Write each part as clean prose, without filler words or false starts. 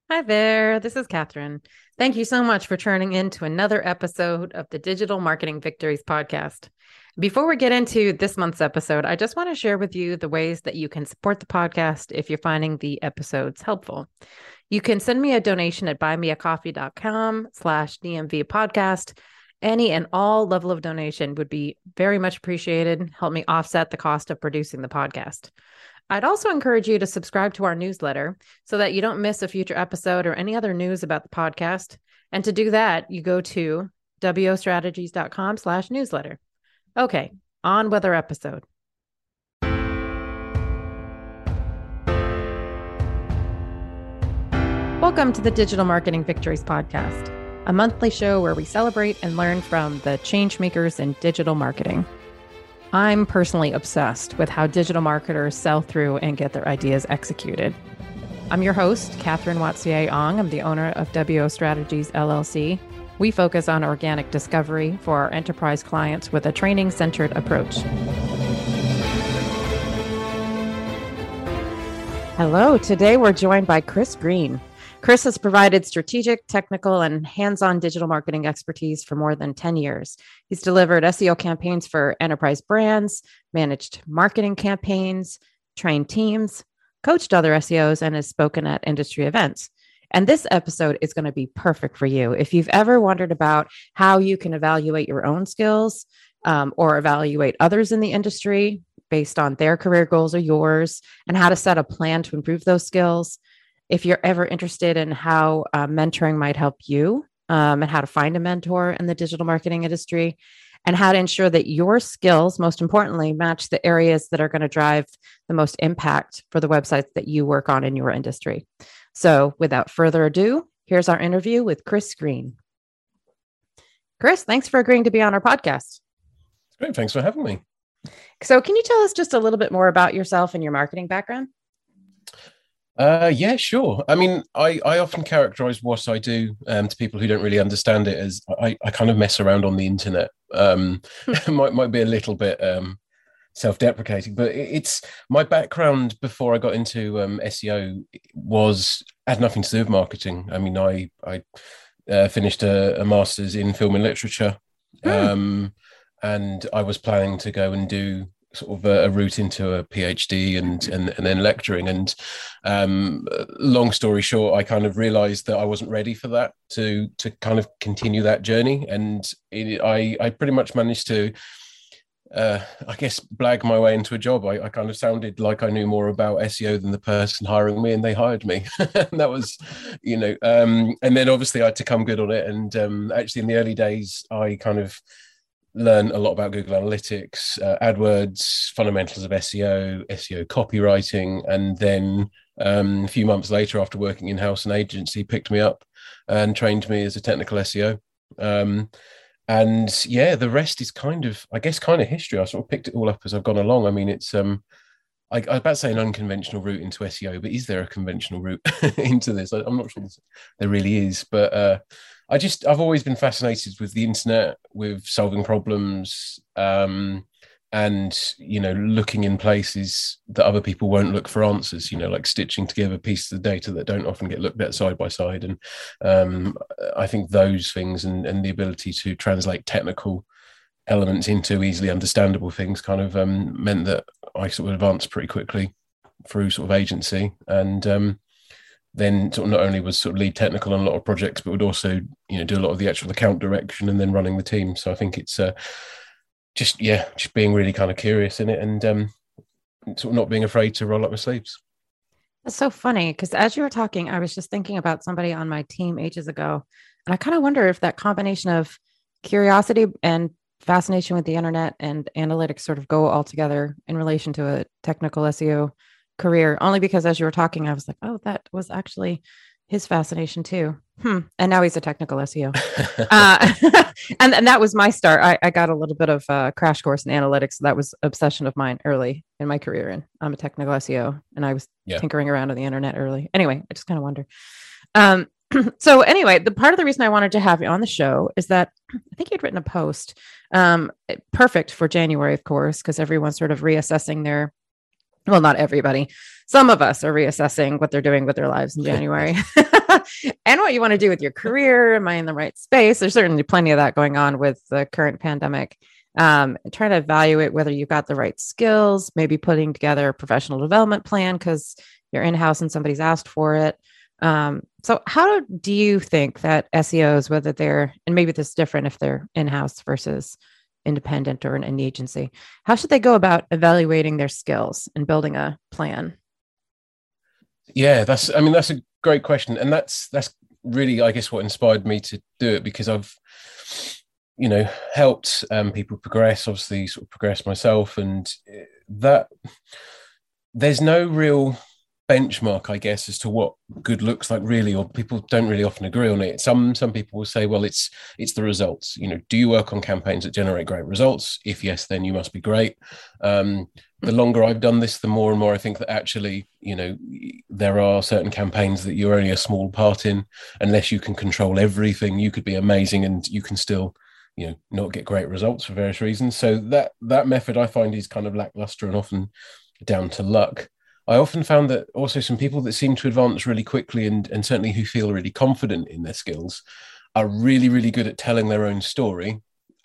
Hi there, this is Catherine. Thank you so much for turning in to another episode of the Digital Marketing Victories podcast. Before we get into this month's episode, I just want to share with you the ways that you can support the podcast if you're finding the episodes helpful. You can send me a donation at buymeacoffee.com/DMV podcast. Any and all level of donation would be very much appreciated. Help me offset the cost of producing the podcast. I'd also encourage you to subscribe to our newsletter so that you don't miss a future episode or any other news about the podcast. And to do that, you go to wostrategies.com/newsletter. Okay, on with our episode. Welcome to the Digital Marketing Victories podcast, a monthly show where we celebrate and learn from the change makers in digital marketing. I'm personally obsessed with how digital marketers sell through and get their ideas executed. I'm your host, Catherine Watsier-Ong. I'm the owner of WO Strategies, LLC. We focus on organic discovery for our enterprise clients with a training-centered approach. Hello, today we're joined by Chris Green. Chris has provided strategic, technical, and hands-on digital marketing expertise for more than 10 years. He's delivered SEO campaigns for enterprise brands, managed marketing campaigns, trained teams, coached other SEOs, and has spoken at industry events. And this episode is going to be perfect for you. If you've ever wondered about how you can evaluate your own skills or evaluate others in the industry based on their career goals or yours, and how to set a plan to improve those skills, if you're ever interested in how mentoring might help you and how to find a mentor in the digital marketing industry, and how to ensure that your skills, most importantly, match the areas that are going to drive the most impact for the websites that you work on in your industry. So without further ado, here's our interview with Chris Green. Chris, thanks for agreeing to be on our podcast. Great. Thanks for having me. So can you tell us just a little bit more about yourself and your marketing background? Yeah, sure. I mean, I often characterize what I do to people who don't really understand it as I kind of mess around on the internet. It might be a little bit self-deprecating, but it's my background before I got into SEO had nothing to do with marketing. I mean, I finished a master's in film and literature, and I was planning to go and do sort of a route into a PhD and then lecturing. And long story short, I kind of realized that I wasn't ready for that to kind of continue that journey. And I pretty much managed to, I guess, blag my way into a job. I kind of sounded like I knew more about SEO than the person hiring me, and they hired me. And that was, and then obviously I had to come good on it. And actually in the early days, I kind of learn a lot about Google Analytics, AdWords, fundamentals of SEO copywriting, and then a few months later, after working in-house, an agency picked me up and trained me as a technical SEO. And yeah, the rest is kind of history. I sort of picked it all up as I've gone along. I mean, it's I was about to say an unconventional route into SEO, but is there a conventional route into this? I'm not sure there really is, but I've always been fascinated with the internet, with solving problems, and looking in places that other people won't look for answers. Like stitching together pieces of data that don't often get looked at side by side. And I think those things and the ability to translate technical elements into easily understandable things kind of meant that I sort of advanced pretty quickly through sort of agency. And then sort of not only was sort of lead technical on a lot of projects, but would also, do a lot of the actual account direction and then running the team. So I think it's just being really kind of curious in it and sort of not being afraid to roll up my sleeves. That's so funny because as you were talking, I was just thinking about somebody on my team ages ago. And I kind of wonder if that combination of curiosity and fascination with the internet and analytics sort of go all together in relation to a technical SEO career, only because as you were talking, I was like, oh, that was actually his fascination too. And now he's a technical SEO. And that was my start. I got a little bit of a crash course in analytics. That was obsession of mine early in my career. And I'm a technical SEO and I was tinkering around on the internet early. Anyway, I just kind of wonder. So anyway, the part of the reason I wanted to have you on the show is that I think you'd written a post, perfect for January, of course, because everyone's sort of reassessing not everybody, some of us are reassessing what they're doing with their lives in January and what you want to do with your career. Am I in the right space? There's certainly plenty of that going on with the current pandemic. Trying to evaluate whether you've got the right skills, maybe putting together a professional development plan because you're in-house and somebody's asked for it. So how do you think that SEOs, whether they're, and maybe this is different if they're in-house versus independent or an agency, how should they go about evaluating their skills and building a plan? Yeah, that's a great question. And that's really, I guess, what inspired me to do it, because I've, helped people progress, obviously sort of progress myself, and that there's no real benchmark, I guess, as to what good looks like really, or people don't really often agree on it. Some people will say, well, it's the results. Do you work on campaigns that generate great results? If yes, then you must be great. The longer I've done this, the more and more I think that actually, there are certain campaigns that you're only a small part in. Unless you can control everything, you could be amazing and you can still, not get great results for various reasons. So that method I find is kind of lackluster and often down to luck. I often found that also some people that seem to advance really quickly and certainly who feel really confident in their skills are really, really good at telling their own story,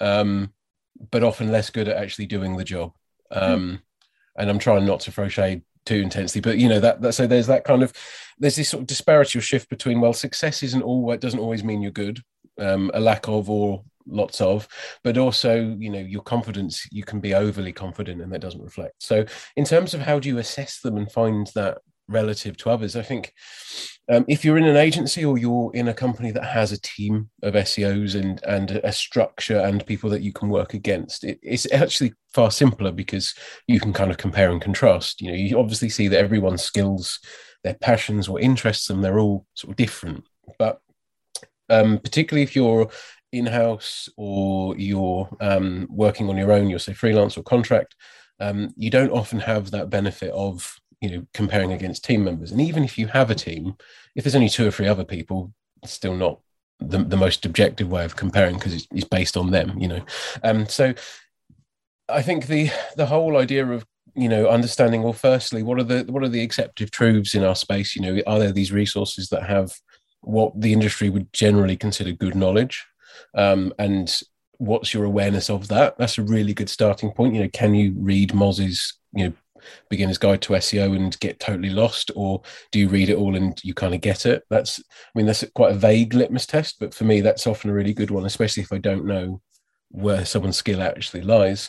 but often less good at actually doing the job. And I'm trying not to throw shade too intensely, but so there's there's this sort of disparity or shift between, well, success it doesn't always mean you're good, a lack of or lots of, but also your confidence, you can be overly confident and that doesn't reflect. So in terms of how do you assess them and find that relative to others, I think if you're in an agency or you're in a company that has a team of SEOs and a structure and people that you can work against, it's actually far simpler because you can kind of compare and contrast. You obviously see that everyone's skills, their passions, what interests them, they're all sort of different. But particularly if you're in-house or you're working on your own, you're say freelance or contract, you don't often have that benefit of comparing against team members. And even if you have a team, if there's only 2 or 3 other people, it's still not the most objective way of comparing because it's based on them. So I think the whole idea of understanding, well, firstly, what are the accepted truths in our space? Are there these resources that have what the industry would generally consider good knowledge? And what's your awareness of that? That's a really good starting point. Can you read Moz's Beginner's Guide to SEO and get totally lost, or do you read it all and you kind of get it? That's quite a vague litmus test, but for me that's often a really good one, especially if I don't know where someone's skill actually lies.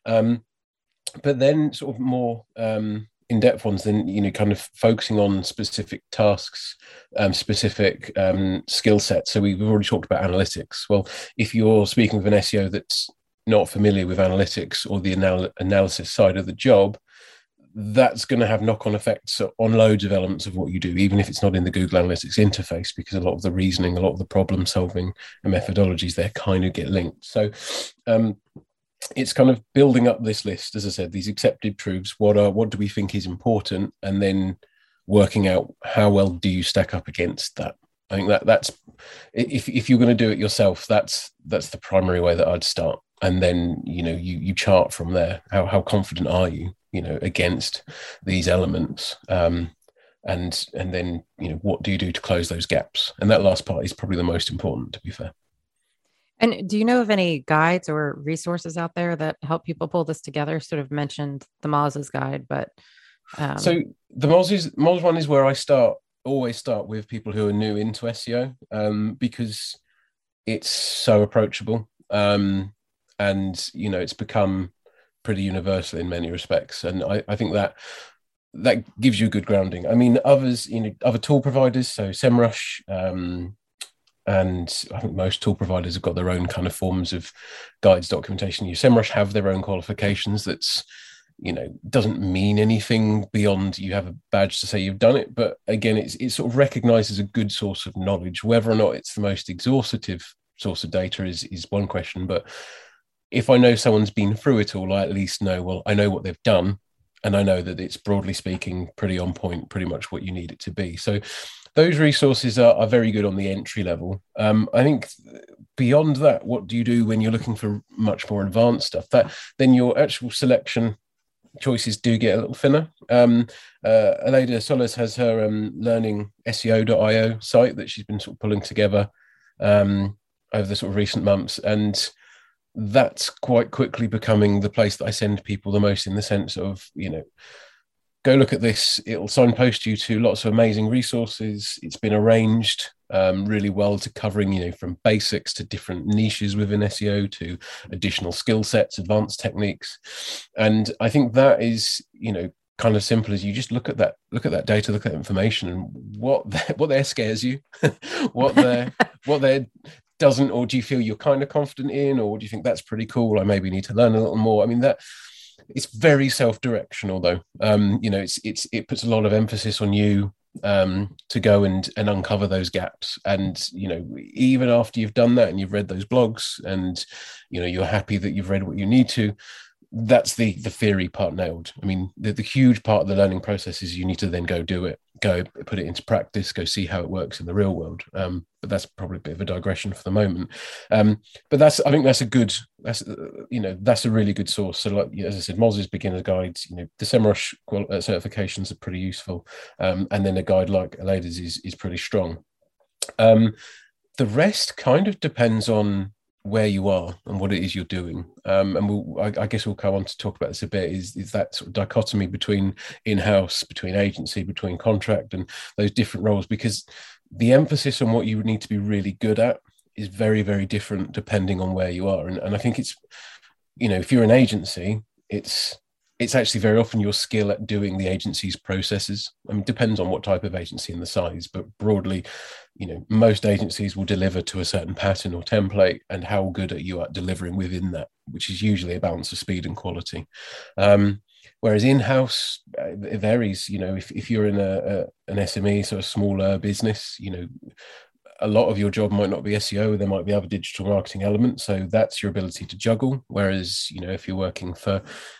But then sort of more in-depth ones, then kind of focusing on specific tasks, specific skill sets. So we've already talked about analytics. Well, if you're speaking with an SEO that's not familiar with analytics or the analysis side of the job, that's going to have knock-on effects on loads of elements of what you do, even if it's not in the Google Analytics interface, because a lot of the reasoning, a lot of the problem solving and methodologies there kind of get linked. So it's kind of building up this list, as I said, these accepted truths. What do we think is important, and then working out how well do you stack up against that. I think that's if you're going to do it yourself, that's the primary way that I'd start, and then you chart from there. How confident are you, against these elements, and then what do you do to close those gaps? And that last part is probably the most important, to be fair. And do you know of any guides or resources out there that help people pull this together? Sort of mentioned the Moz's guide, but so the Moz one is where I always start with people who are new into SEO, because it's so approachable, and it's become pretty universal in many respects, and I think that gives you a good grounding. I mean, others, other tool providers, so SEMrush, and I think most tool providers have got their own kind of forms of guides, documentation. SEMrush have their own qualifications. That's doesn't mean anything beyond you have a badge to say you've done it, but again, it's sort of recognized as a good source of knowledge. Whether or not it's the most exhaustive source of data is one question, but if I know someone's been through it all, I at least know, well, I know what they've done, and I know that it's, broadly speaking, pretty on point, pretty much what you need it to be. So those resources are very good on the entry level. I think beyond that, what do you do when you're looking for much more advanced stuff? Then your actual selection choices do get a little thinner. Aleda Solis has her learning SEO.io site that she's been sort of pulling together over the sort of recent months, and that's quite quickly becoming the place that I send people the most, in the sense of, go look at this. It'll signpost you to lots of amazing resources. It's been arranged really well to covering, from basics to different niches within SEO to additional skill sets, advanced techniques. And I think that is, kind of simple as you just look at that data, look at that information, and what there scares you, what there doesn't, or do you feel you're kind of confident in, or do you think that's pretty cool? I maybe need to learn a little more. I mean, that it's very self-directional though. It puts a lot of emphasis on you to go and uncover those gaps. And, even after you've done that and you've read those blogs and, you're happy that you've read what you need to, that's the theory part nailed. I mean, the huge part of the learning process is you need to then go do it, go put it into practice, go see how it works in the real world. But that's probably a bit of a digression for the moment. But I think that's a really good source. So, like, as I said, Moz's beginner guides, the SEMrush certifications are pretty useful, and then a guide like Aleda's is pretty strong. The rest kind of depends on where you are and what it is you're doing. And I guess we'll go on to talk about this a bit, is that sort of dichotomy between in-house, between agency, between contract, and those different roles, because the emphasis on what you need to be really good at is very, very different depending on where you are. And I think it's, if you're an agency, it's actually very often your skill at doing the agency's processes. I mean, it depends on what type of agency and the size, but broadly, most agencies will deliver to a certain pattern or template, and how good are you at delivering within that, which is usually a balance of speed and quality. Whereas in-house, it varies. If you're in an SME, so a smaller business, a lot of your job might not be SEO. There might be other digital marketing elements. So that's your ability to juggle. Whereas, if you're working for,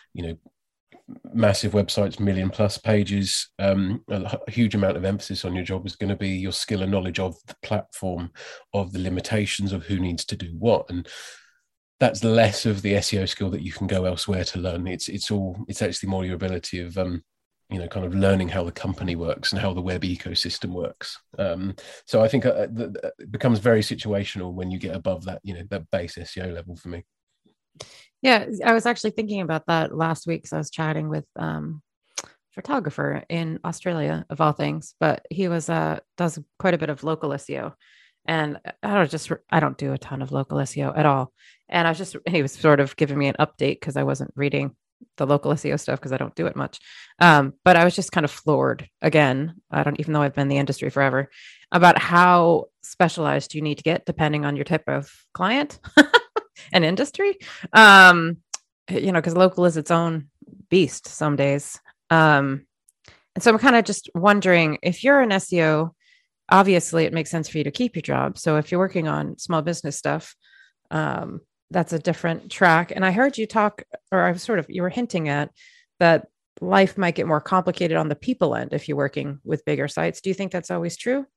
massive websites, million plus pages, a huge amount of emphasis on your job is going to be your skill and knowledge of the platform, of the limitations of who needs to do what. And that's less of the SEO skill that you can go elsewhere to learn. It's actually more your ability of kind of learning how the company works and how the web ecosystem works. So I think it becomes very situational when you get above that, that base SEO level for me. Yeah, I was actually thinking about that last week. So I was chatting with photographer in Australia, of all things, but he does quite a bit of local SEO. And I don't do a ton of local SEO at all. And he was sort of giving me an update because I wasn't reading the local SEO stuff because I don't do it much. But I was just kind of floored again. Even though I've been in the industry forever, about how specialized you need to get depending on your type of client and industry. Because local is its own beast some days. And so I'm kind of just wondering, if you're an SEO, obviously it makes sense for you to keep your job. So if you're working on small business stuff, that's a different track. And I heard you talk, or you were hinting at that life might get more complicated on the people end if you're working with bigger sites. Do you think that's always true?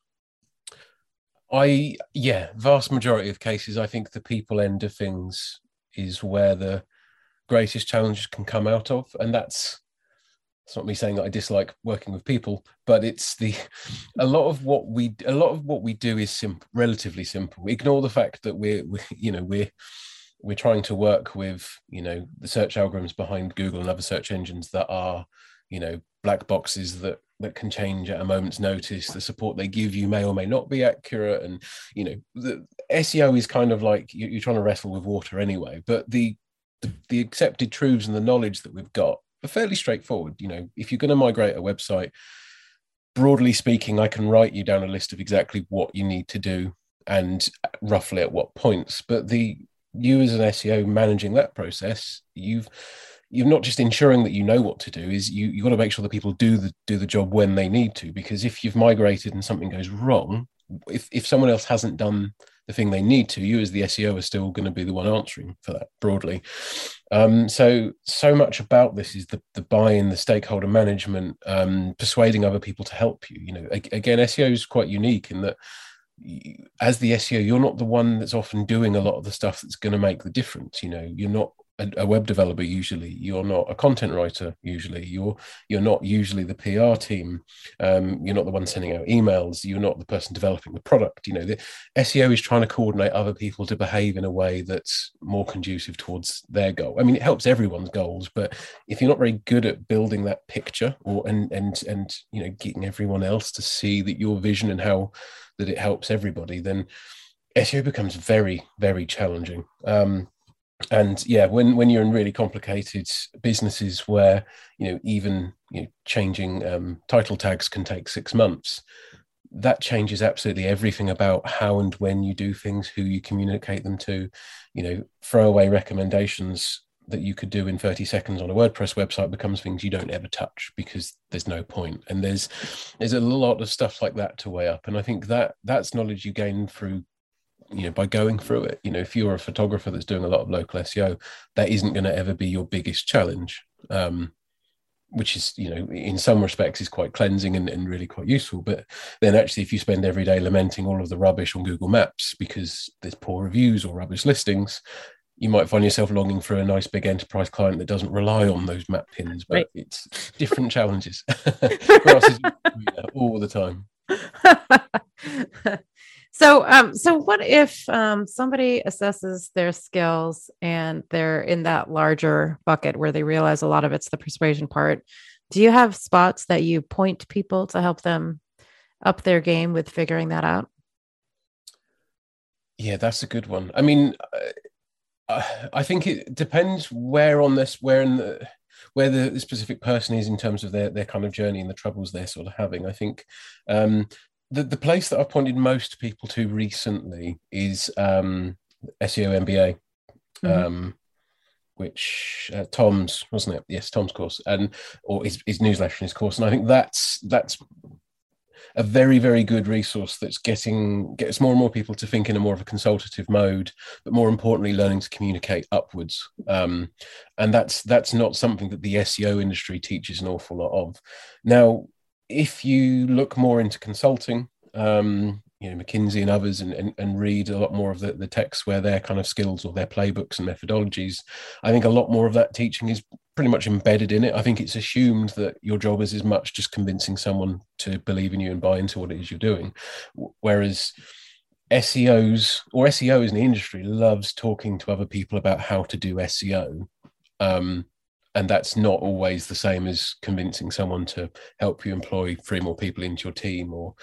Vast majority of cases, I think the people end of things is where the greatest challenges can come out of. And it's not me saying that I dislike working with people, but it's a lot of what we do is relatively simple. Ignore the fact that we're trying to work with, the search algorithms behind Google and other search engines that are, black boxes that can change at a moment's notice. The support they give you may or may not be accurate. And, the SEO is kind of like you're trying to wrestle with water anyway, but the accepted truths and the knowledge that we've got are fairly straightforward. If you're going to migrate a website, broadly speaking, I can write you down a list of exactly what you need to do and roughly at what points. But you as an SEO managing that process, you're not just ensuring that you know what to do, is you've got to make sure that people do the job when they need to. Because if you've migrated and something goes wrong, if someone else hasn't done the thing they need to, you as the SEO are still going to be the one answering for that broadly. So much about this is the buy-in, the stakeholder management, persuading other people to help you. Again, SEO is quite unique in that as the SEO, you're not the one that's often doing a lot of the stuff that's going to make the difference. You're not a web developer usually, you're not a content writer usually, you're not usually the PR team, you're not the one sending out emails, you're not the person developing the product. The SEO is trying to coordinate other people to behave in a way that's more conducive towards their goal. I mean, it helps everyone's goals, but if you're not very good at building that picture and getting everyone else to see that your vision and how that it helps everybody, then SEO becomes very, very challenging. And yeah, when you're in really complicated businesses where even changing title tags can take 6 months, that changes absolutely everything about how and when you do things, who you communicate them to. Throwaway recommendations that you could do in 30 seconds on a WordPress website becomes things you don't ever touch because there's no point. And there's a lot of stuff like that to weigh up. And I think that's knowledge you gain through by going through it. If you're a photographer that's doing a lot of local SEO, that isn't going to ever be your biggest challenge, which is, in some respects is quite cleansing and really quite useful. But then actually, if you spend every day lamenting all of the rubbish on Google Maps because there's poor reviews or rubbish listings, you might find yourself longing for a nice big enterprise client that doesn't rely on those map pins, but It's different challenges. Grass is all the time. So what if somebody assesses their skills and they're in that larger bucket where they realize a lot of it's the persuasion part? Do you have spots that you point people to help them up their game with figuring that out? Yeah, that's a good one. I mean, I think it depends where the specific person is in terms of their kind of journey and the troubles they're sort of having. I think the place that I've pointed most people to recently is SEO MBA, which Tom's, wasn't it? Yes, Tom's course, or his newsletter and his course. And I think that's a very, very good resource that's gets more and more people to think in a more of a consultative mode, but more importantly, learning to communicate upwards. And that's not something that the SEO industry teaches an awful lot of. Now, if you look more into consulting, McKinsey and others, and read a lot more of the texts where their kind of skills or their playbooks and methodologies, I think a lot more of that teaching is pretty much embedded in it. I think it's assumed that your job is as much just convincing someone to believe in you and buy into what it is you're doing. Whereas SEO as an industry loves talking to other people about how to do SEO. And that's not always the same as convincing someone to help you employ 3 more people into your team, or,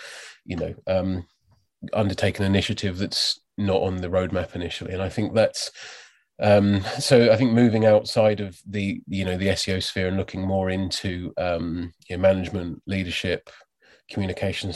undertake an initiative that's not on the roadmap initially. And I think that's, so I think moving outside of the SEO sphere and looking more into management, leadership, communication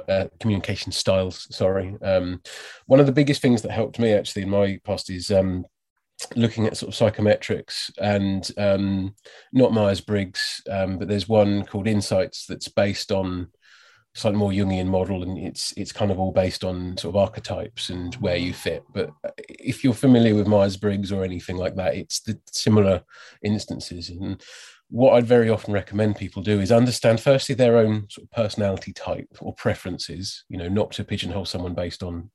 styles. One of the biggest things that helped me actually in my past is looking at sort of psychometrics and not Myers-Briggs, but there's one called Insights that's based on slightly more Jungian model, and it's kind of all based on sort of archetypes and where you fit. But if you're familiar with Myers-Briggs or anything like that, it's the similar instances. And what I'd very often recommend people do is understand firstly their own sort of personality type or preferences, not to pigeonhole someone based on,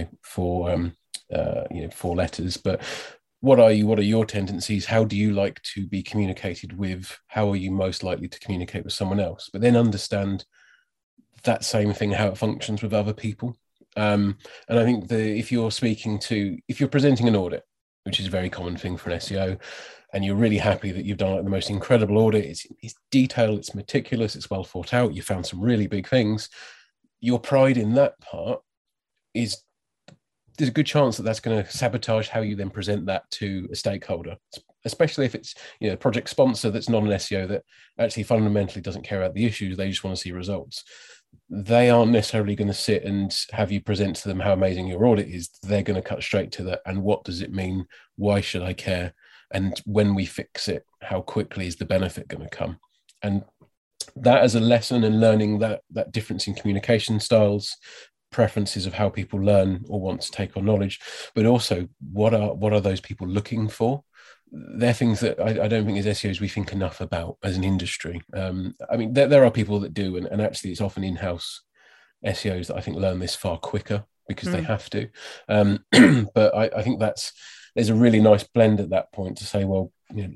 4 letters, but what are your tendencies? How do you like to be communicated with? How are you most likely to communicate with someone else? But then understand that same thing, how it functions with other people. And I think if you're presenting an audit, which is a very common thing for an SEO, and you're really happy that you've done like the most incredible audit, it's detailed, it's meticulous, it's well thought out, you found some really big things, your pride in that part is, there's a good chance that that's going to sabotage how you then present that to a stakeholder, especially if it's a project sponsor that's not an SEO that actually fundamentally doesn't care about the issues, they just want to see results. They aren't necessarily going to sit and have you present to them how amazing your audit is. They're going to cut straight to that. And what does it mean? Why should I care? And when we fix it, how quickly is the benefit going to come? And that as a lesson and learning that difference in communication styles, preferences of how people learn or want to take on knowledge, but also what are those people looking for? They're things that I don't think as SEOs we think enough about as an industry. I mean, there are people that do, and actually it's often in-house SEOs that I think learn this far quicker because they have to. But I think that's there's a really nice blend at that point to say, well,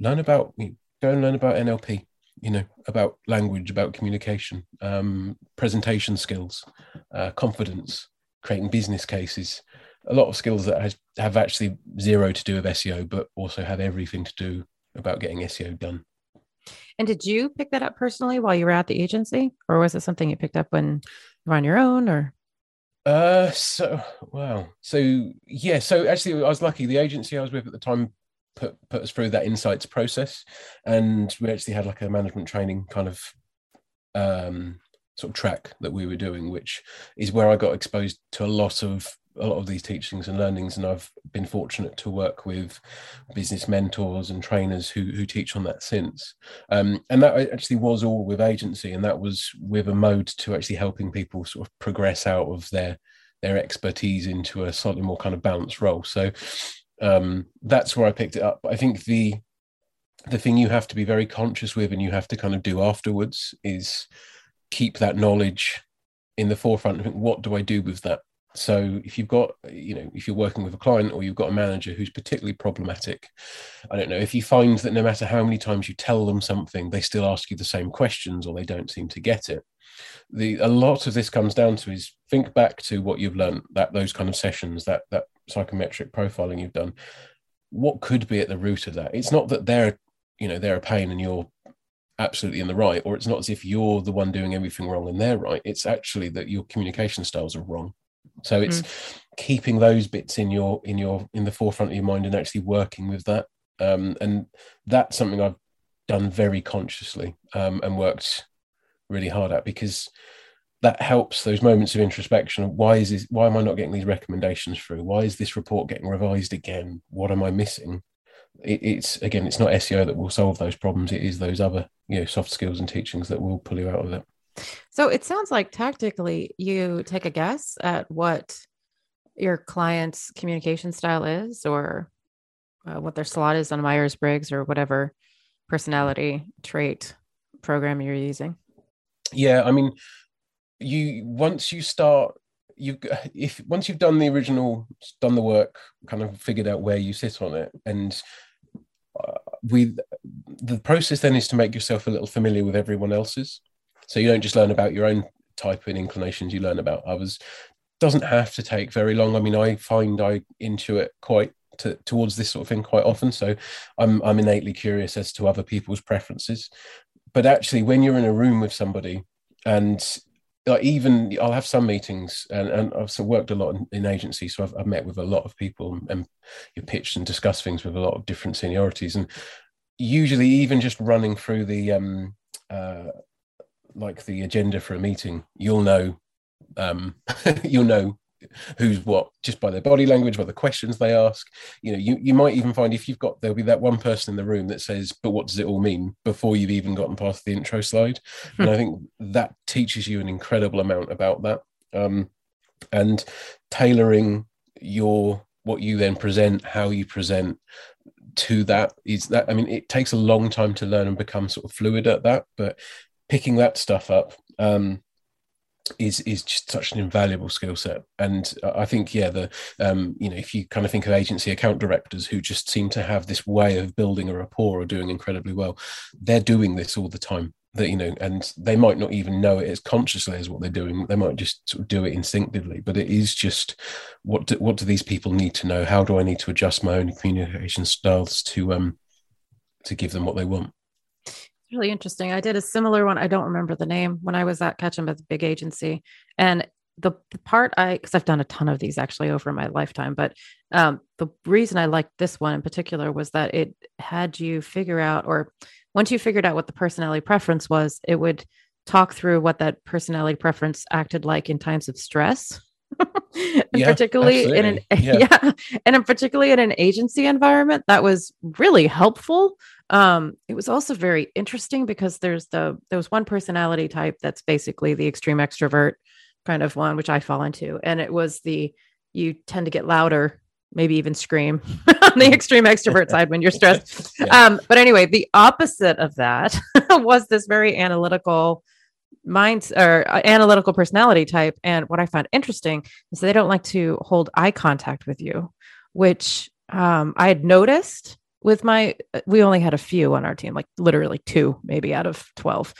go and learn about NLP, about language, about communication, presentation skills, confidence, creating business cases, a lot of skills that have actually zero to do with SEO, but also have everything to do about getting SEO done. And did you pick that up personally while you were at the agency, or was it something you picked up when you were on your own? Or So actually I was lucky. The agency I was with at the time put us through that insights process, and we actually had like a management training kind of sort of track that we were doing, which is where I got exposed to a lot of these teachings and learnings, and I've been fortunate to work with business mentors and trainers who teach on that since. And that actually was all with agency, and that was with a mode to actually helping people sort of progress out of their expertise into a slightly more kind of balanced role. So that's where I picked it up. But I think the thing you have to be very conscious with, and you have to kind of do afterwards, is keep that knowledge in the forefront and think, what do I do with that? So if you've got, if you're working with a client or you've got a manager who's particularly problematic, I don't know, if you find that no matter how many times you tell them something, they still ask you the same questions or they don't seem to get it. A lot of this comes down to is think back to what you've learned, those kind of sessions, that psychometric profiling you've done. What could be at the root of that? It's not that they're a pain and you're absolutely in the right, or it's not as if you're the one doing everything wrong and they're right. It's actually that your communication styles are wrong. So it's keeping those bits in the forefront of your mind and actually working with that. And that's something I've done very consciously and worked really hard at, because that helps those moments of introspection. Why am I not getting these recommendations through? Why is this report getting revised again? What am I missing? It's not SEO that will solve those problems. It is those other soft skills and teachings that will pull you out of it. So it sounds like tactically you take a guess at what your client's communication style is, or what their slot is on Myers-Briggs or whatever personality trait program you're using. Yeah, I mean, once you've done the work, kind of figured out where you sit on it, and the process then is to make yourself a little familiar with everyone else's. So you don't just learn about your own type and inclinations, you learn about others. Doesn't have to take very long. I mean, I find I intuit quite towards this sort of thing quite often. So I'm innately curious as to other people's preferences. But actually, when you're in a room with somebody, and even I'll have some meetings, and I've worked a lot in agency, so I've met with a lot of people and you pitched and discussed things with a lot of different seniorities. And usually even just running through the agenda for a meeting, you'll know who's what just by their body language, by the questions they ask. You might even find there'll be that one person in the room that says, but what does it all mean, before you've even gotten past the intro slide. And I think that teaches you an incredible amount about that, and tailoring what you then present, how you present to that. It takes a long time to learn and become sort of fluid at that, but picking that stuff up is just such an invaluable skill set. And I think, if you kind of think of agency account directors who just seem to have this way of building a rapport or doing incredibly well, they're doing this all the time. And they might not even know it as consciously as what they're doing. They might just sort of do it instinctively, but it is just what do these people need to know? How do I need to adjust my own communication styles to give them what they want? Really interesting. I did a similar one. I don't remember the name, when I was at Ketchum at the big agency. And the part because I've done a ton of these actually over my lifetime, but the reason I liked this one in particular was that it had you figure out, or once you figured out what the personality preference was, it would talk through what that personality preference acted like in times of stress. And particularly in an agency environment, that was really helpful. It was also very interesting because there was one personality type that's basically the extreme extrovert kind of one, which I fall into. And it was you tend to get louder, maybe even scream on the extreme extrovert side when you're stressed. Yeah. But anyway, the opposite of that was this very analytical analytical personality type. And what I found interesting is they don't like to hold eye contact with you, which I had noticed with we only had a few on our team, like literally two, maybe out of 12.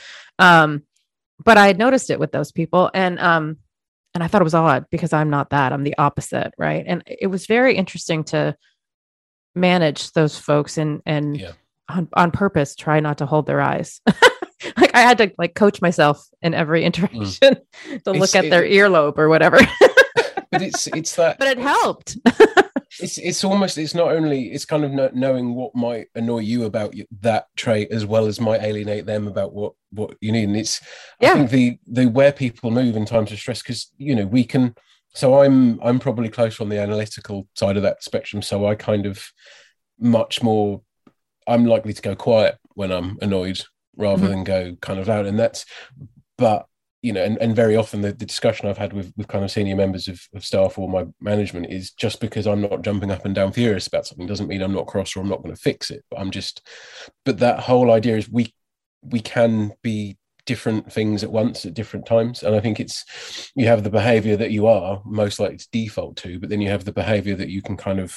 But I had noticed it with those people. And I thought it was odd because I'm not that. I'm the opposite. Right. And it was very interesting to manage those folks and Yeah. on purpose try not to hold their eyes. Like I had to like coach myself in every interaction to look at their earlobe or whatever. But it's that. But it helped. It's almost, it's not only, it's kind of knowing what might annoy you about that trait as well as might alienate them about what you need. And it's, I think the where people move in times of stress, because we can. So I'm probably closer on the analytical side of that spectrum. So I kind of much more, I'm likely to go quiet when I'm annoyed rather than go kind of loud. And that's, but and very often the discussion I've had with kind of senior members of staff or my management is just because I'm not jumping up and down furious about something doesn't mean I'm not cross or I'm not going to fix it. But that whole idea is we can be different things at once at different times. And I think it's, you have the behavior that you are most likely to default to, but then you have the behavior that you can kind of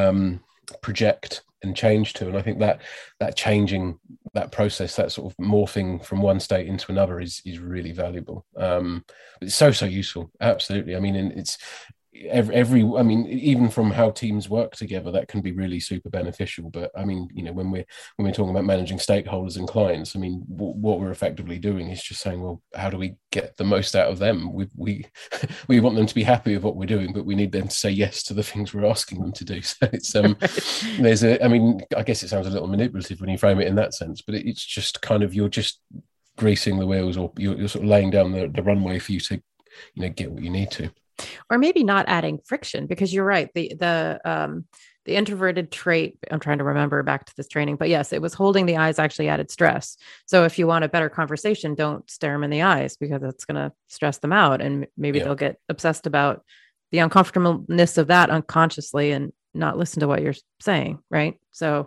project and change to. And I think that changing that process, that sort of morphing from one state into another is really valuable. It's so useful. Absolutely. I mean, and it's every I mean, even from how teams work together, that can be really super beneficial. But I mean, when we're talking about managing stakeholders and clients, I mean, what we're effectively doing is just saying, well, how do we get the most out of them? We want them to be happy with what we're doing, but we need them to say yes to the things we're asking them to do. So it's I mean, I guess it sounds a little manipulative when you frame it in that sense, but it's just kind of, you're just greasing the wheels, or you're sort of laying down the runway for you to get what you need to. Or maybe not adding friction, because you're right. The introverted trait, I'm trying to remember back to this training, but yes, it was holding the eyes actually added stress. So if you want a better conversation, don't stare them in the eyes because it's going to stress them out. And maybe they'll get obsessed about the uncomfortableness of that unconsciously and not listen to what you're saying. Right. So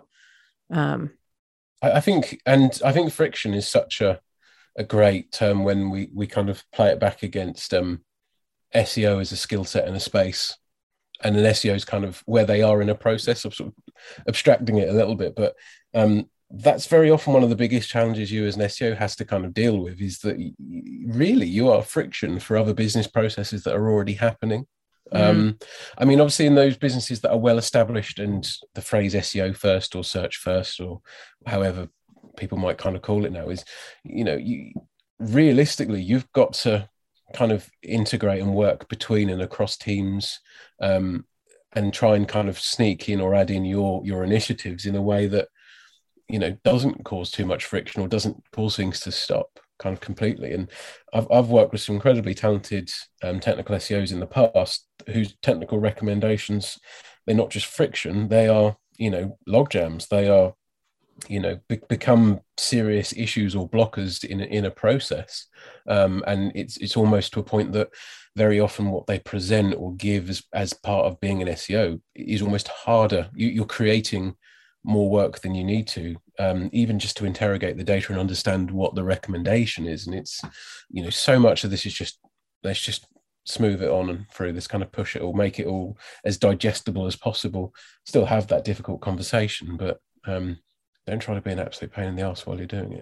I think friction is such a great term when we kind of play it back against SEO as a skill set and a space, and an SEO is kind of where they are in a process of sort of abstracting it a little bit. But that's very often one of the biggest challenges you as an SEO has to kind of deal with, is that really you are friction for other business processes that are already happening. I mean, obviously in those businesses that are well established, and the phrase SEO first or search first or however people might kind of call it now is, realistically, you've got to kind of integrate and work between and across teams, and try and kind of sneak in or add in your initiatives in a way that doesn't cause too much friction or doesn't cause things to stop kind of completely. And I've worked with some incredibly talented technical SEOs in the past whose technical recommendations, they're not just friction, they are log jams, they are become serious issues or blockers in a process, and it's almost to a point that very often what they present or give as part of being an SEO is almost harder. You're creating more work than you need to, even just to interrogate the data and understand what the recommendation is. And it's so much of this is just, let's just smooth it on and through, this kind of push it all, make it all as digestible as possible, still have that difficult conversation, but don't try to be an absolute pain in the ass while you're doing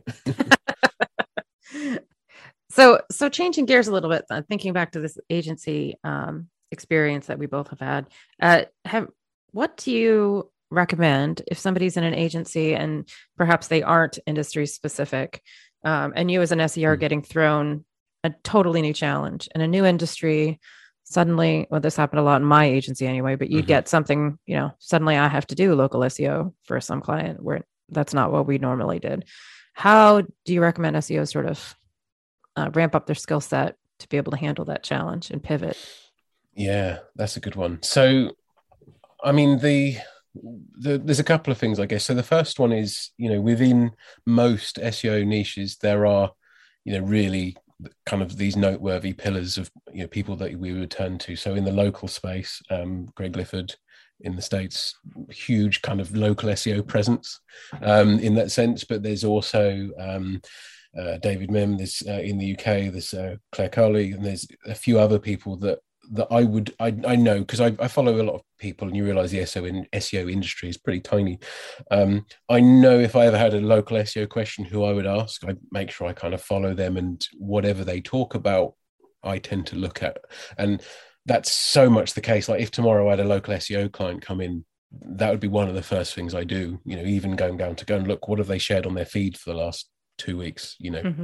it. So changing gears a little bit, thinking back to this agency experience that we both have had, what do you recommend if somebody's in an agency and perhaps they aren't industry specific, and you as an SEO are getting thrown a totally new challenge in a new industry? Suddenly, well, this happened a lot in my agency anyway, but you'd get something, suddenly I have to do local SEO for some client where that's not what we normally did. How do you recommend SEOs sort of ramp up their skill set to be able to handle that challenge and pivot? Yeah, that's a good one. So, I mean, there's a couple of things, I guess. So the first one is, within most SEO niches, there are, really kind of these noteworthy pillars of, people that we would turn to. So in the local space, Greg Lifford in the States, huge kind of local SEO presence in that sense. But there's also David Mim, there's in the UK, there's Claire Cowley, and there's a few other people that that I know, because I follow a lot of people, and you realize the SEO industry is pretty tiny. I know if I ever had a local SEO question, who I would ask, I'd make sure I kind of follow them, and whatever they talk about, I tend to look at. And that's so much the case. Like if tomorrow I had a local SEO client come in, that would be one of the first things I do, even going down to go and look, what have they shared on their feed for the last 2 weeks,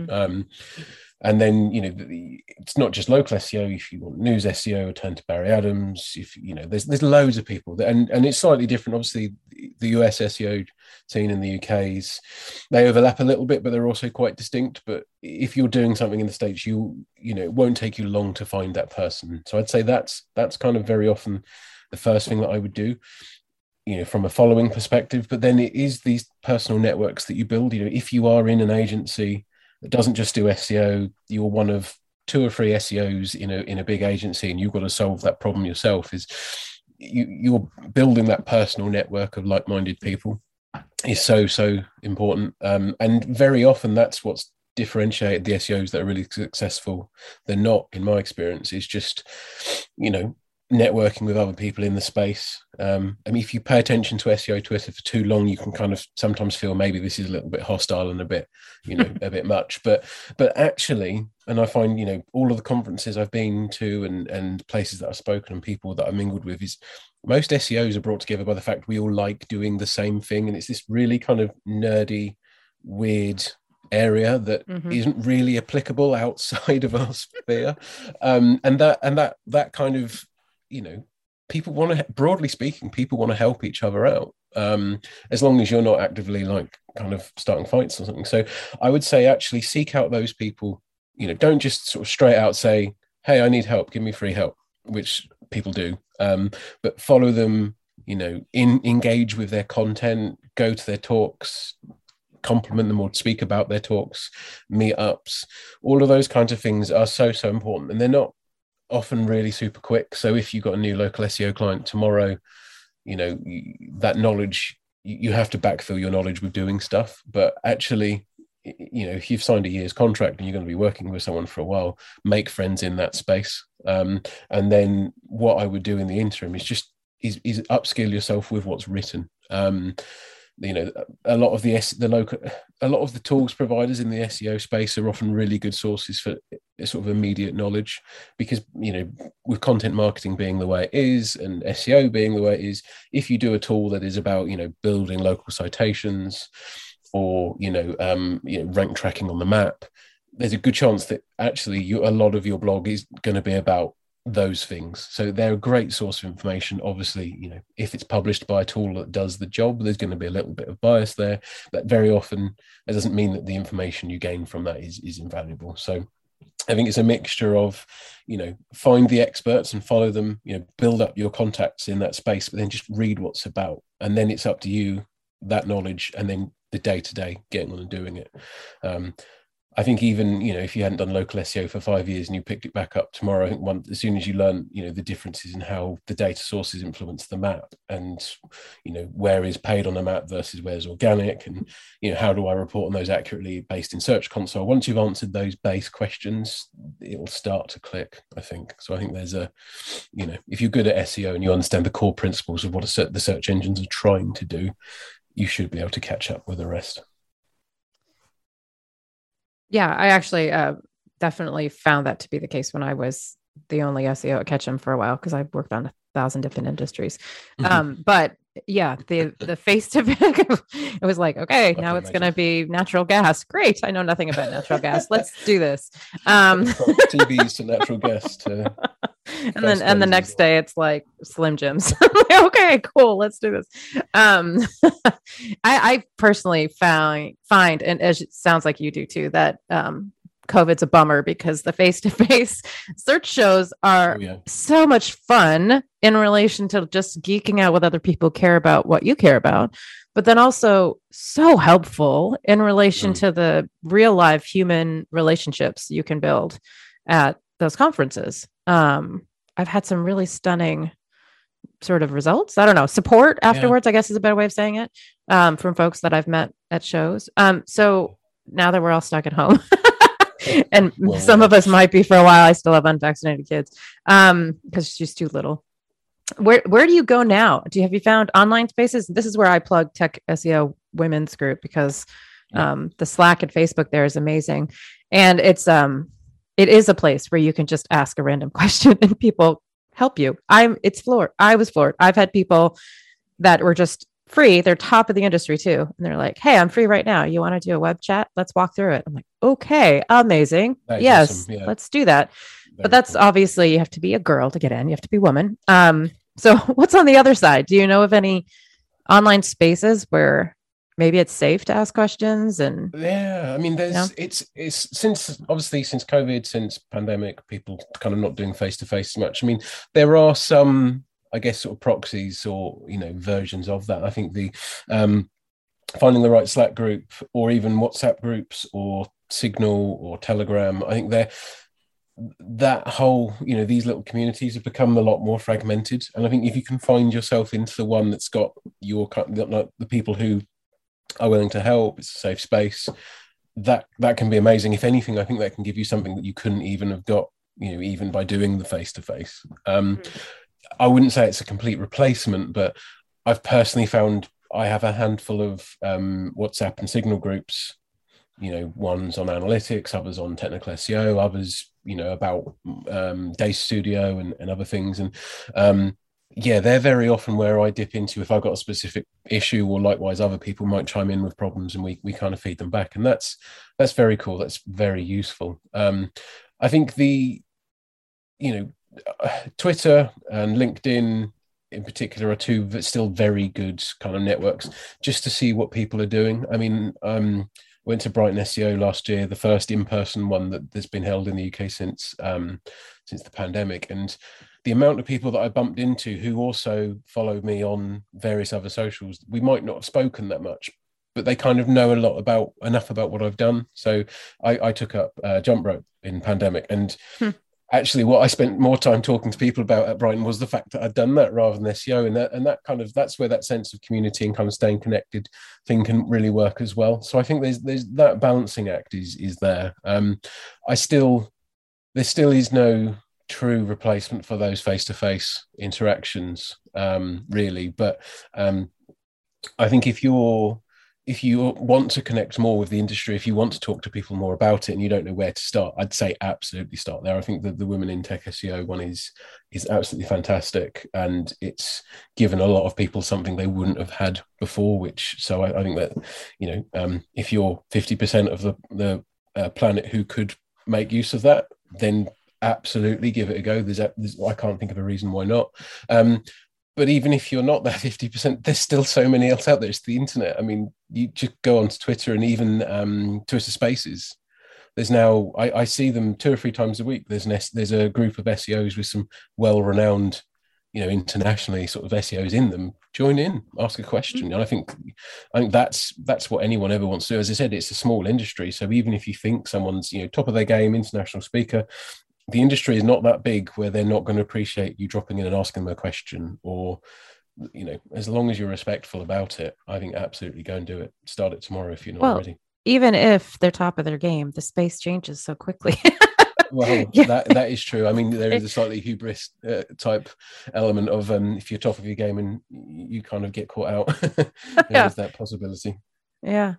and then it's not just local SEO. If you want news SEO, turn to Barry Adams. If there's loads of people and it's slightly different. Obviously the US SEO scene and the UK's, they overlap a little bit, but they're also quite distinct. But if you're doing something in the States, it won't take you long to find that person. So I'd say that's kind of very often the first thing that I would do, from a following perspective. But then it is these personal networks that you build. If you are in an agency that doesn't just do SEO, you're one of 2 or 3 SEOs in a big agency, and you've got to solve that problem yourself. Is you're building that personal network of like-minded people is so important. And very often that's what's differentiated the SEOs that are really successful. They're not, in my experience, is just networking with other people in the space. If you pay attention to SEO Twitter for too long, you can kind of sometimes feel maybe this is a little bit hostile and a bit, a bit much. But actually, and I find, all of the conferences I've been to and places that I've spoken and people that I mingled with, is most SEOs are brought together by the fact we all like doing the same thing. And it's this really kind of nerdy, weird area that isn't really applicable outside of our sphere. And that kind of, people want to, broadly speaking, people want to help each other out, as long as you're not actively like kind of starting fights or something. So I would say actually seek out those people. Don't just sort of straight out say, hey, I need help, give me free help, which people do, but follow them, engage with their content, go to their talks, compliment them or speak about their talks, meetups. All of those kinds of things are so important, and they're not often really super quick. So if you've got a new local SEO client tomorrow, that knowledge, you have to backfill your knowledge with doing stuff. But actually, if you've signed a year's contract and you're going to be working with someone for a while, make friends in that space. And then what I would do in the interim is just upskill yourself with what's written. A lot of the tools providers in the SEO space are often really good sources for sort of immediate knowledge, because with content marketing being the way it is and SEO being the way it is, if you do a tool that is about building local citations or rank tracking on the map, there's a good chance that actually a lot of your blog is going to be about those things. So they're a great source of information. Obviously, if it's published by a tool that does the job, there's going to be a little bit of bias there, but very often it doesn't mean that the information you gain from that is invaluable. So I think it's a mixture of, find the experts and follow them, build up your contacts in that space, but then just read what's about. And then it's up to you, that knowledge, and then the day-to-day getting on and doing it. I think even, if you hadn't done local SEO for 5 years and you picked it back up tomorrow, I think as soon as you learn, the differences in how the data sources influence the map and, where is paid on a map versus where's organic, and, how do I report on those accurately based in Search Console? Once you've answered those base questions, it'll start to click, I think. So I think there's if you're good at SEO and you understand the core principles of what the search engines are trying to do, you should be able to catch up with the rest. Yeah, I actually definitely found that to be the case when I was the only SEO at Ketchum for a while, because I worked on 1,000 different industries. But yeah, the face-to-face, it was like, okay, now it's going to be natural gas. Great. I know nothing about natural gas. Let's do this. TVs to natural gas to... And the next day it's like Slim Jims. Okay, cool. Let's do this. I personally find, and it sounds like you do too, that COVID's a bummer, because the face-to-face search shows are so much fun in relation to just geeking out with other people who care about what you care about, but then also so helpful in relation to the real life human relationships you can build at those conferences. I've had some really stunning sort of results. I don't know, support afterwards, I guess is a better way of saying it, from folks that I've met at shows. So now that we're all stuck at home, And Well, some yeah. of us might be for a while. I still have unvaccinated kids because she's too little. Where do you go now? Have you found online spaces? This is where I plug Tech SEO Women's Group because the Slack and Facebook there is amazing, and it is a place where you can just ask a random question and people help you. I was floored. I've had people that were just free. They're top of the industry too, and they're like, "Hey, I'm free right now. You want to do a web chat? Let's walk through it." I'm like, "Okay, amazing. Yes, awesome. Yeah. let's do that." Very But that's cool. obviously you have to be a girl to get in. You have to be a woman. So what's on the other side? Do you know of any online spaces where maybe it's safe to ask questions? And Yeah, I mean, it's since COVID, since pandemic, people kind of not doing face to face much. I mean, there are some, I guess, sort of proxies or versions of that. I think the finding the right Slack group or even WhatsApp groups or Signal or Telegram, I think that whole, these little communities have become a lot more fragmented. And I think if you can find yourself into the one that's got the people who are willing to help, it's a safe space, that can be amazing. If anything, I think that can give you something that you couldn't even have got, even by doing the face-to-face. I wouldn't say it's a complete replacement, but I've personally found I have a handful of WhatsApp and Signal groups, one's on analytics, others on technical SEO, others about Data Studio and other things. And they're very often where I dip into if I've got a specific issue, or likewise other people might chime in with problems and we kind of feed them back. And that's very cool. That's very useful. I think Twitter and LinkedIn in particular are two still very good kind of networks just to see what people are doing. I mean, went to Brighton SEO last year, the first in-person one that's been held in the UK since the pandemic, and the amount of people that I bumped into who also follow me on various other socials, we might not have spoken that much, but they kind of know enough about what I've done. So I took up jump rope in pandemic, and actually what I spent more time talking to people about at Brighton was the fact that I'd done that rather than SEO, and that's where that sense of community and kind of staying connected thing can really work as well. So I think there's that balancing act is there. There still is no true replacement for those face-to-face interactions, really. But I think if you want to connect more with the industry, if you want to talk to people more about it and you don't know where to start, I'd say absolutely start there. I think that the Women in Tech SEO one is absolutely fantastic, and it's given a lot of people something they wouldn't have had before, so I think that, if you're 50% of the planet who could make use of that, then absolutely give it a go. I can't think of a reason why not. But even if you're not that 50%, there's still so many else out there. It's the internet. I mean, you just go onto Twitter and even Twitter Spaces. There's now, I see them 2 or 3 times a week. There's a group of SEOs with some well-renowned, internationally sort of SEOs in them. Join in, ask a question. And I think that's what anyone ever wants to do. As I said, it's a small industry. So even if you think someone's, top of their game, international speaker, the industry is not that big where they're not going to appreciate you dropping in and asking them a question, or, as long as you're respectful about it, I think absolutely go and do it. Start it tomorrow if you're not already. Even if they're top of their game, the space changes so quickly. Well, that is true. I mean, there is a slightly hubris type element of if you're top of your game and you kind of get caught out, there's that possibility. Yeah.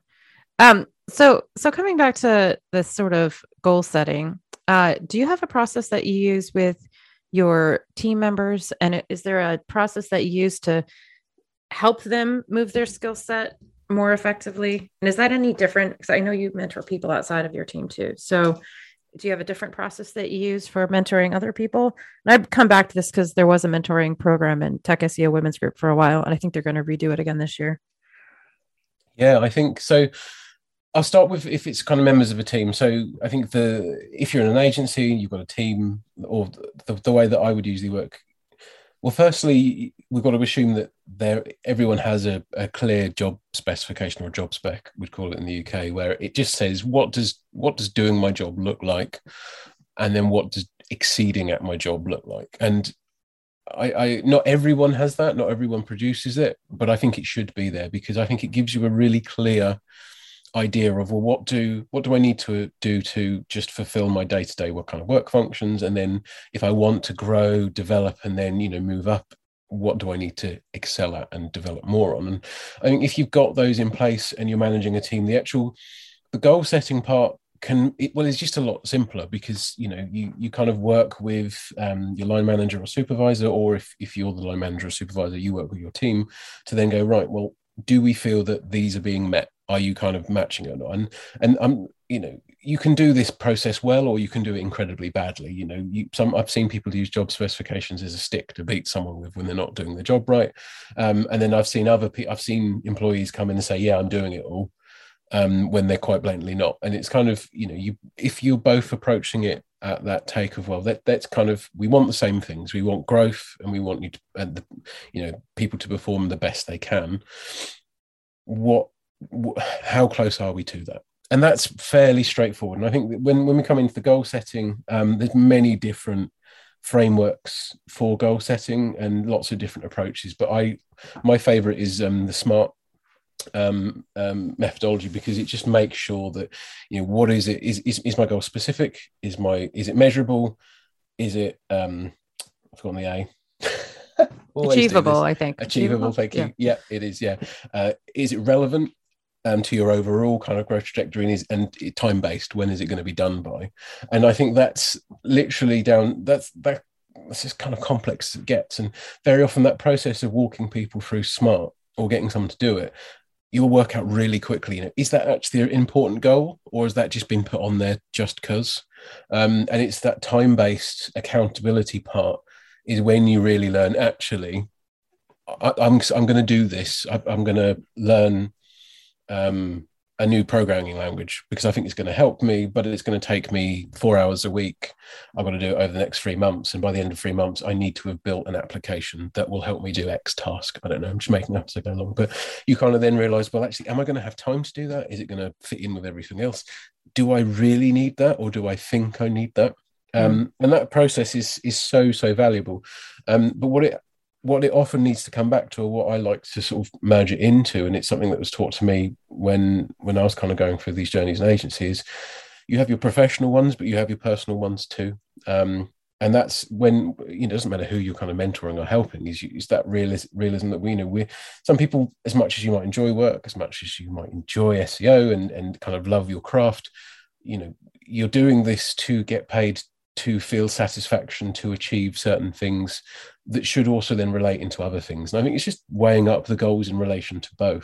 So coming back to this sort of goal setting, do you have a process that you use with your team members? And is there a process that you use to help them move their skill set more effectively? And is that any different? Because I know you mentor people outside of your team too. So do you have a different process that you use for mentoring other people? And I've come back to this because there was a mentoring program in Tech SEO Women's Group for a while, and I think they're going to redo it again this year. Yeah, I think so. I'll start with if it's kind of members of a team. So I think if you're in an agency, you've got a team, or the way that I would usually work. Well, firstly, we've got to assume that everyone has a clear job specification, or job spec, we'd call it in the UK, where it just says what does doing my job look like, and then what does exceeding at my job look like. And I not everyone has that, not everyone produces it, but I think it should be there, because I think it gives you a really clear idea of, well, what do I need to do to just fulfill my day-to-day, what kind of work functions, and then if I want to grow, develop, and then move up, what do I need to excel at and develop more on? And I think if you've got those in place and you're managing a team, the goal setting part it's just a lot simpler, because you kind of work with your line manager or supervisor, or if you're the line manager or supervisor, you work with your team to then go, right, well, do we feel that these are being met? Are you kind of matching it or not? And you can do this process well, or you can do it incredibly badly. I've seen people use job specifications as a stick to beat someone with when they're not doing the job right. And then I've seen employees come in and say, yeah, I'm doing it all, when they're quite blatantly not. And it's kind of, if you're both approaching it at that take of, well, that's kind of, we want the same things. We want growth, and we want you to, people to perform the best they can. How close are we to that? And that's fairly straightforward. And I think that when we come into the goal setting, there's many different frameworks for goal setting and lots of different approaches. But my favorite is the SMART methodology, because it just makes sure that what is it, is my goal specific, is it measurable, is it I've forgotten the A. Achievable, I think. Achievable, thank you. Yeah, it is. Yeah. Is it relevant to your overall kind of growth trajectory, and time based? When is it going to be done by? And I think that's literally that's just kind of complex as it gets. And very often that process of walking people through SMART or getting someone to do it, you'll work out really quickly, is that actually an important goal, or has that just been put on there just because? And it's that time-based accountability part is when you really learn, actually, I'm going to do this. I'm going to learn a new programming language because I think it's going to help me, but it's going to take me 4 hours a week. I've got to do it over the next 3 months. And by the end of 3 months, I need to have built an application that will help me do X task. I don't know, I'm just making up as I go along. But you kind of then realize, well, actually, am I going to have time to do that? Is it going to fit in with everything else? Do I really need that? Or do I think I need that? And that process is so valuable. But what it often needs to come back to, or what I like to sort of merge it into, and it's something that was taught to me when I was kind of going through these journeys in agencies, you have your professional ones, but you have your personal ones too. And that's when, it doesn't matter who you're kind of mentoring or helping, is that realism that we some people, as much as you might enjoy work, as much as you might enjoy SEO and kind of love your craft, you're doing this to get paid, to feel satisfaction, to achieve certain things that should also then relate into other things. And I think it's just weighing up the goals in relation to both.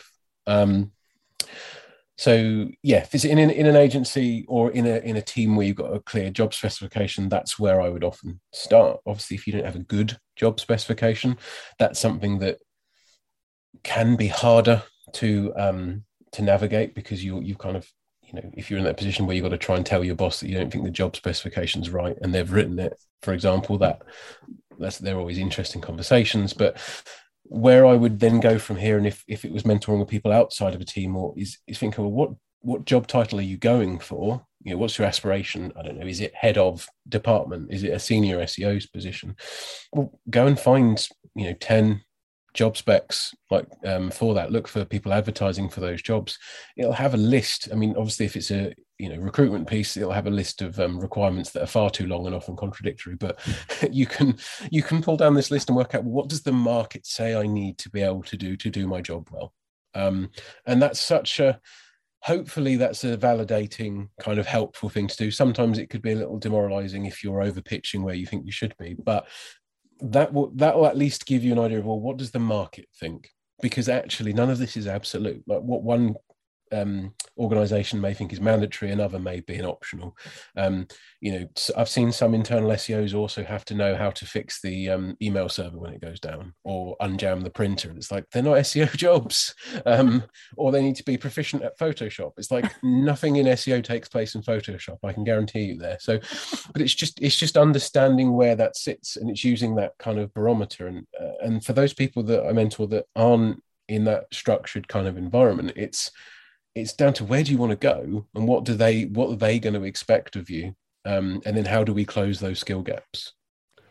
So yeah, if it's in an agency or in a team where you've got a clear job specification, that's where I would often start. Obviously, if you don't have a good job specification, that's something that can be harder to navigate, because you've kind of, if you're in that position where you've got to try and tell your boss that you don't think the job specification's right and they've written it, for example, they're always interesting conversations. But where I would then go from here, and if it was mentoring with people outside of a team, or is thinking, well, what job title are you going for? What's your aspiration? I don't know. Is it head of department? Is it a senior SEO's position? Well, go and find 10 job specs for that. Look for people advertising for those jobs. It'll have a list. I mean, obviously, if it's a recruitment piece, it'll have a list of requirements that are far too long and often contradictory. But you can pull down this list and work out, what does the market say I need to be able to do my job well. And that's hopefully that's a validating, kind of helpful thing to do. Sometimes it could be a little demoralizing if you're over pitching where you think you should be, but that will at least give you an idea of, well, what does the market think? Because actually none of this is absolute. Like, what one organization may think is mandatory, another may be an optional. I've seen some internal SEOs also have to know how to fix the email server when it goes down, or unjam the printer. It's like, they're not SEO jobs. Or they need to be proficient at Photoshop. It's like, nothing in SEO takes place in Photoshop, I can guarantee you there. So, but it's just understanding where that sits, and it's using that kind of barometer. And for those people that I mentor that aren't in that structured kind of environment, it's down to, where do you want to go, and what are they going to expect of you, and then how do we close those skill gaps?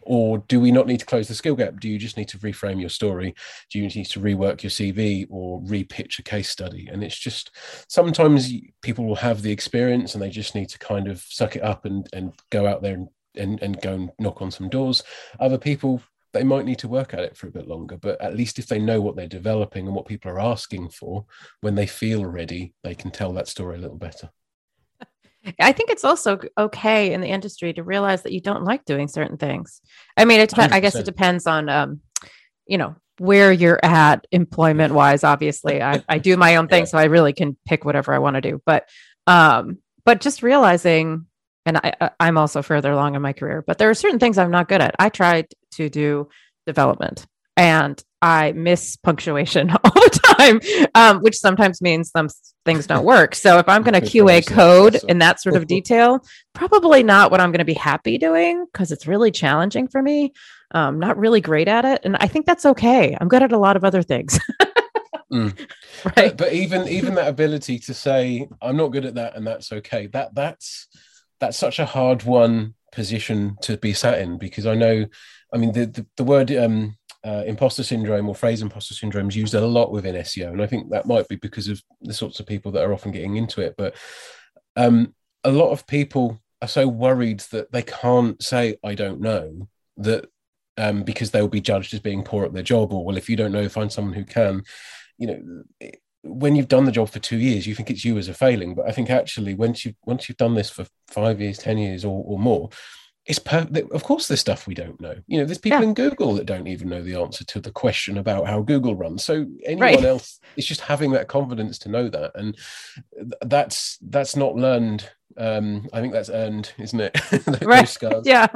Or do we not need to close the skill gap? Do you just need to reframe your story? Do you need to rework your CV or repitch a case study? And it's just, sometimes people will have the experience and they just need to kind of suck it up and go out there and go and knock on some doors. Other people, they might need to work at it for a bit longer, but at least if they know what they're developing and what people are asking for, when they feel ready, they can tell that story a little better. I think it's also okay in the industry to realize that you don't like doing certain things. I mean, I guess it depends on, where you're at employment wise. Obviously, I do my own thing, so I really can pick whatever I want to do. But just realizing, and I'm also further along in my career, but there are certain things I'm not good at. I tried to do development and I miss punctuation all the time, which sometimes means some things don't work. So if I'm going to QA code in that sort of detail, probably not what I'm going to be happy doing, because it's really challenging for me. Not really great at it. And I think that's okay. I'm good at a lot of other things. Right. But even that ability to say, I'm not good at that, and that's okay. That's such a hard won position to be sat in, because the word imposter syndrome, or phrase imposter syndrome, is used a lot within SEO, and I think that might be because of the sorts of people that are often getting into it. But a lot of people are so worried that they can't say I don't know, that because they'll be judged as being poor at their job, or, well, if you don't know, find someone who can. When you've done the job for 2 years, you think it's you as a failing. But I think actually once you've done this for 5 years, 10 years or more, it's of course there's stuff we don't know. There's people in Google that don't even know the answer to the question about how Google runs. So anyone else, it's just having that confidence to know that. And that's not learned. I think that's earned, isn't it? Right. Yeah.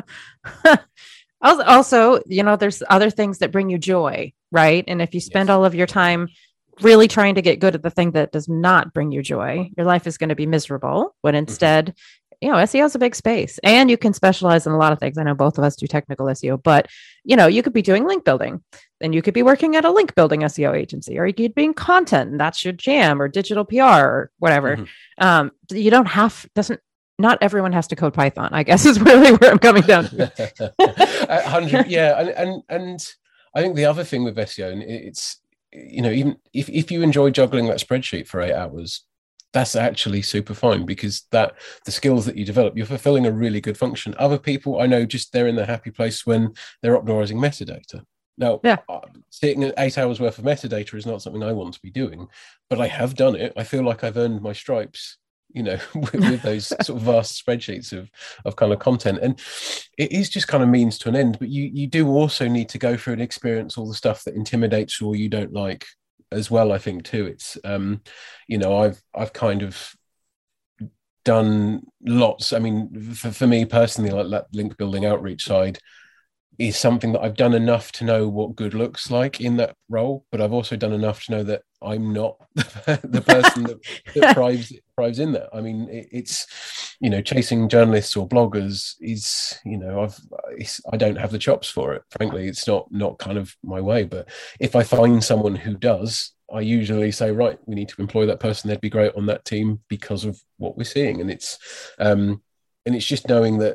Also, there's other things that bring you joy, right? And if you spend all of your time really trying to get good at the thing that does not bring you joy, your life is going to be miserable. When instead, SEO is a big space, and you can specialize in a lot of things. I know both of us do technical SEO, but you could be doing link building, then you could be working at a link building SEO agency, or you could be in content, and that's your jam, or digital PR, or whatever. You don't have, not everyone has to code Python, I guess, is really where I'm coming down to. 100, yeah. And I think the other thing with SEO, and it's, even if you enjoy juggling that spreadsheet for 8 hours, that's actually super fine, because the skills that you develop, you're fulfilling a really good function. Other people I know, just they're in the happy place when they're optimizing metadata. Now, sitting at 8 hours worth of metadata is not something I want to be doing, but I have done it. I feel like I've earned my stripes, with those sort of vast spreadsheets of kind of content. And it is just kind of means to an end, but you do also need to go through and experience all the stuff that intimidates you or you don't like as well, I think, too. It's I've kind of done lots. I mean, for me personally, like that link building outreach side is something that I've done enough to know what good looks like in that role, but I've also done enough to know that I'm not the person that thrives in that. I mean, it's chasing journalists or bloggers is, I don't have the chops for it. Frankly, it's not kind of my way. But if I find someone who does, I usually say, right, we need to employ that person. They'd be great on that team because of what we're seeing. And it's just knowing that.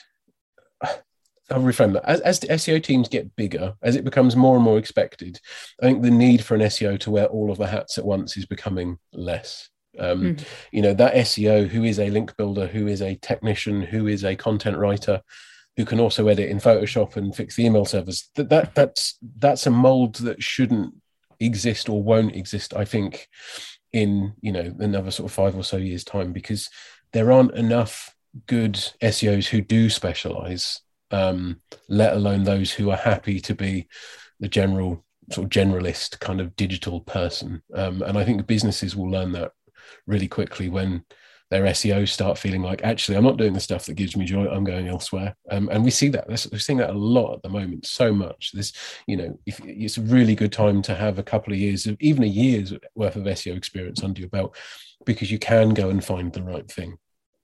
I'll reframe that. As the SEO teams get bigger, as it becomes more and more expected, I think the need for an SEO to wear all of the hats at once is becoming less. That SEO who is a link builder, who is a technician, who is a content writer, who can also edit in Photoshop and fix the email servers, that's a mold that shouldn't exist or won't exist, I think, in another sort of 5 or so years' time, because there aren't enough good SEOs who do specialize. Let alone those who are happy to be the general sort of generalist kind of digital person. And I think businesses will learn that really quickly when their SEOs start feeling like, actually, I'm not doing the stuff that gives me joy, I'm going elsewhere. And we see that. We're seeing that a lot at the moment, so much. If it's a really good time to have a couple of years, even a year's worth of SEO experience under your belt, because you can go and find the right thing.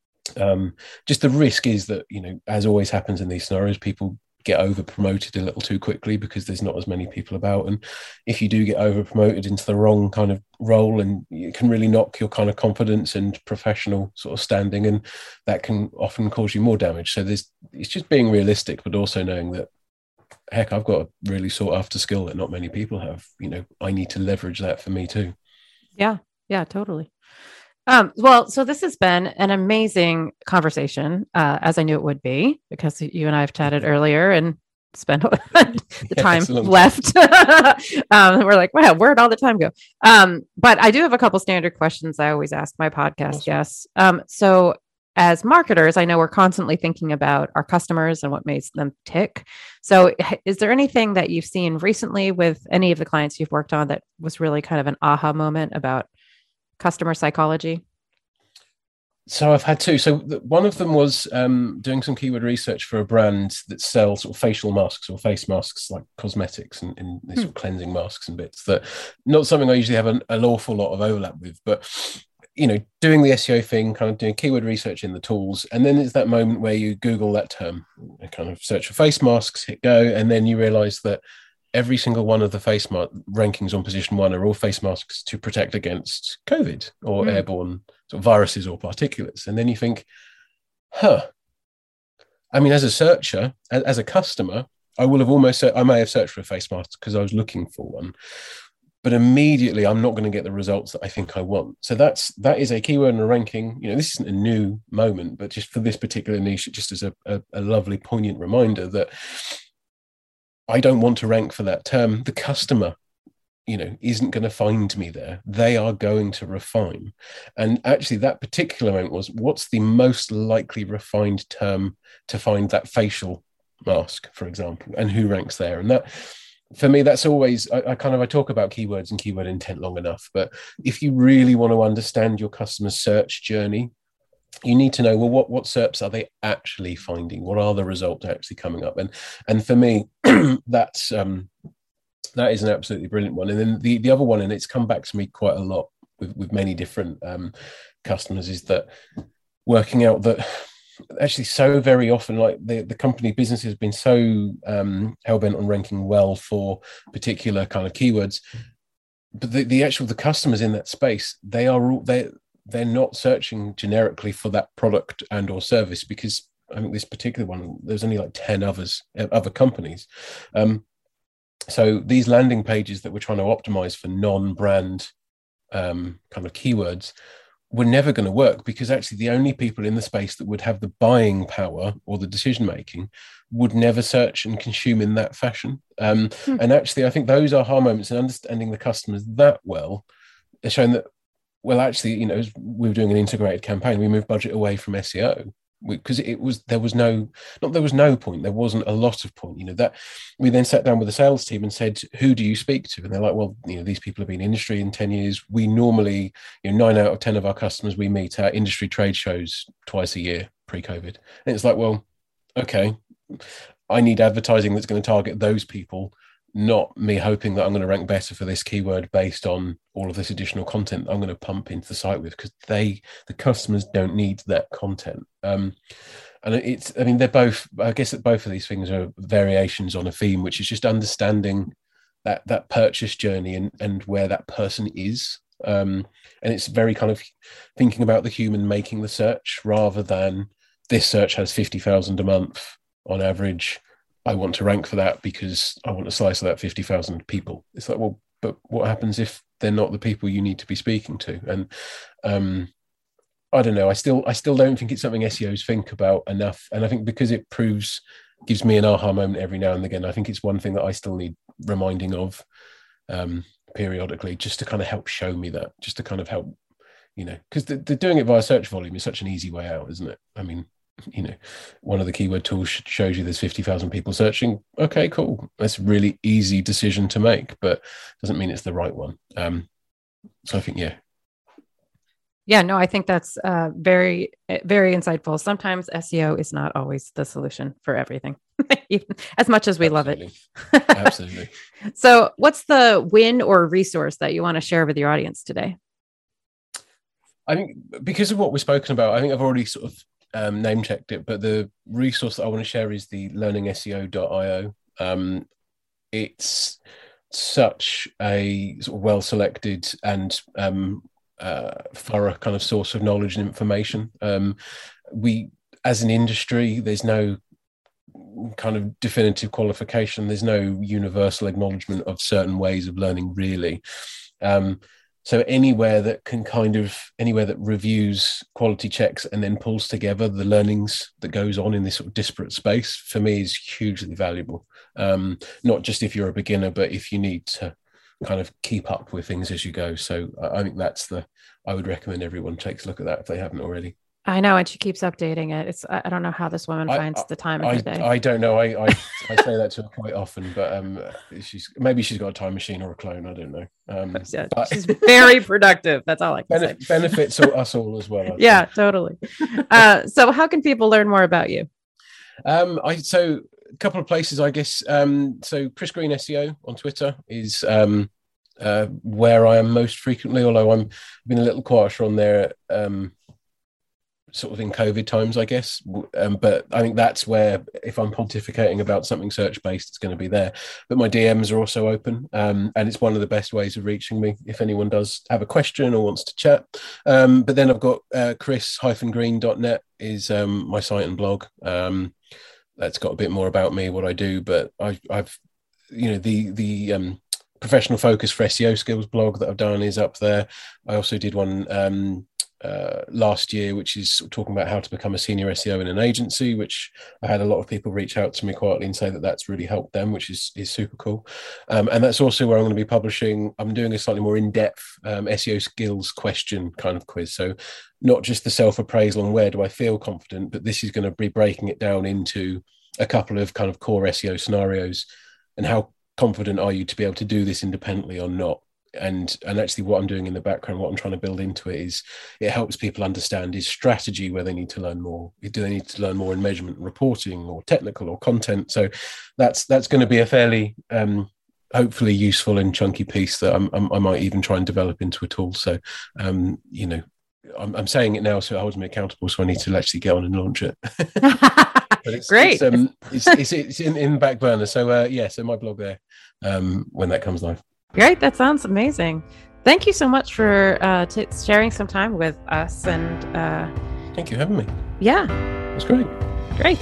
Just the risk is that, as always happens in these scenarios, people get over promoted a little too quickly because there's not as many people about. And if you do get over promoted into the wrong kind of role, and it can really knock your kind of confidence and professional sort of standing, and that can often cause you more damage. So it's just being realistic, but also knowing that heck, I've got a really sought after skill that not many people have. I need to leverage that for me too. Yeah, totally. Well, so this has been an amazing conversation, as I knew it would be, because you and I have chatted earlier and spent the time left. We're like, wow, where'd all the time go? But I do have a couple standard questions I always ask my podcast guests. So as marketers, I know we're constantly thinking about our customers and what makes them tick. So is there anything that you've seen recently with any of the clients you've worked on that was really kind of an aha moment about customer psychology? So I've had two. So one of them was doing some keyword research for a brand that sells sort of facial masks or face masks, like cosmetics and these sort of cleansing masks and bits. That not something I usually have an awful lot of overlap with, but doing the SEO thing, kind of doing keyword research in the tools, and then it's that moment where you Google that term, and kind of search for face masks, hit go, and then you realize that every single one of the face mask rankings on position 1 are all face masks to protect against COVID or airborne sort of viruses or particulates. And then you think, I mean, as a searcher, as a customer, I may have searched for a face mask because I was looking for one, but immediately I'm not going to get the results that I think I want. So that is a keyword and a ranking. This isn't a new moment, but just for this particular niche, it just is a lovely, poignant reminder that I don't want to rank for that term. The customer, isn't going to find me there. They are going to refine. And actually that particular moment was, what's the most likely refined term to find that facial mask, for example, and who ranks there? And that, for me, that's always, I talk about keywords and keyword intent long enough, but if you really want to understand your customer's search journey, you need to know, well, what SERPs are they actually finding? What are the results actually coming up? And for me, that is an absolutely brilliant one. And then the other one, and it's come back to me quite a lot with many different customers, is that working out that actually so very often, like the company business has been so hell-bent on ranking well for particular kind of keywords, but the customers in that space, they're not searching generically for that product and or service, because I think this particular one, there's only like 10 other companies. So these landing pages that we're trying to optimize for non-brand kind of keywords were never going to work, because actually the only people in the space that would have the buying power or the decision making would never search and consume in that fashion. And actually, I think those aha moments and understanding the customers that well are showing that, well, actually, we were doing an integrated campaign. We moved budget away from SEO because there was no point. There wasn't a lot of point. That we then sat down with the sales team and said, who do you speak to? And they're like, well, these people have been in industry in 10 years. We normally, 9 out of 10 of our customers, we meet at industry trade shows twice a year pre-COVID. And it's like, well, okay, I need advertising that's going to target those people, not me hoping that I'm going to rank better for this keyword based on all of this additional content I'm going to pump into the site with, because the customers don't need that content. And they're both, I guess that both of these things are variations on a theme, which is just understanding that purchase journey and where that person is. And it's very kind of thinking about the human making the search, rather than this search has 50,000 a month on average, I want to rank for that because I want a slice of that 50,000 people. It's like, well, but what happens if they're not the people you need to be speaking to? And I don't know. I still don't think it's something SEOs think about enough. And I think because it gives me an aha moment every now and again, I think it's one thing that I still need reminding of periodically, just to kind of help show me that, just to kind of help, because the doing it via search volume is such an easy way out, isn't it? I mean, one of the keyword tools shows you there's 50,000 people searching. Okay, cool. That's a really easy decision to make, but doesn't mean it's the right one. So I think, yeah, no, I think that's very, very insightful. Sometimes SEO is not always the solution for everything, even as much as we love it. Absolutely. So what's the win or resource that you want to share with your audience today? I think because of what we've spoken about, I think I've already sort of name checked it, but the resource that I want to share is the learningseo.io. It's such a sort of well selected and thorough kind of source of knowledge and information. We, as an industry, there's no kind of definitive qualification. There's no universal acknowledgement of certain ways of learning, really. So anywhere that reviews, quality checks, and then pulls together the learnings that goes on in this sort of disparate space, for me, is hugely valuable. Not just if you're a beginner, but if you need to kind of keep up with things as you go. So I think I would recommend everyone takes a look at that if they haven't already. I know, and she keeps updating it. I don't know how this woman finds the time in her day. I don't know. I say that to her quite often, but she's got a time machine or a clone. I don't know. She's very productive. That's all I can say. Benefits us all as well. Yeah, totally. So how can people learn more about you? So a couple of places, I guess. So Chris Green SEO on Twitter is where I am most frequently, although I've been a little quieter on there. Sort of in COVID times, I guess. But I think that's where, if I'm pontificating about something search-based, it's going to be there. But my DMs are also open, and it's one of the best ways of reaching me if anyone does have a question or wants to chat. But then I've got chris-green.net is my site and blog. That's got a bit more about me, what I do, but I've the professional focus for SEO skills blog that I've done is up there. I also did one last year, which is talking about how to become a senior SEO in an agency, which I had a lot of people reach out to me quietly and say that that's really helped them, which is super cool. And that's also where I'm going to be publishing. I'm doing a slightly more in-depth SEO skills question kind of quiz. So not just the self-appraisal on where do I feel confident, but this is going to be breaking it down into a couple of kind of core SEO scenarios and how confident are you to be able to do this independently or not. And actually what I'm doing in the background, what I'm trying to build into it is it helps people understand is strategy where they need to learn more. Do they need to learn more in measurement and reporting or technical or content? So that's going to be a fairly hopefully useful and chunky piece that I might even try and develop into a tool. So, I'm saying it now, so it holds me accountable. So I need to actually get on and launch it. But it's great. It's in the back burner. So so my blog there when that comes live. Great. That sounds amazing. Thank you so much for sharing some time with us. And thank you for having me. Yeah. It was great. Great.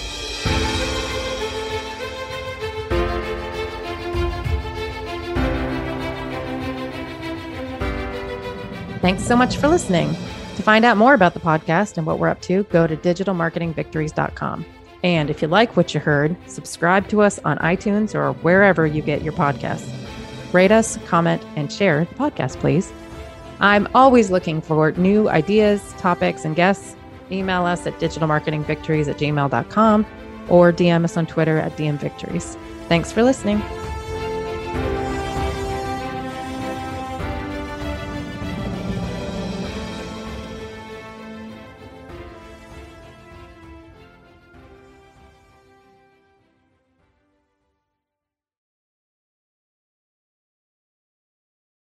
Thanks so much for listening. To find out more about the podcast and what we're up to, go to digitalmarketingvictories.com. And if you like what you heard, subscribe to us on iTunes or wherever you get your podcasts. Rate us, comment, and share the podcast, please. I'm always looking for new ideas, topics, and guests. Email us at digitalmarketingvictories@gmail.com or DM us on Twitter at DMVictories. Thanks for listening.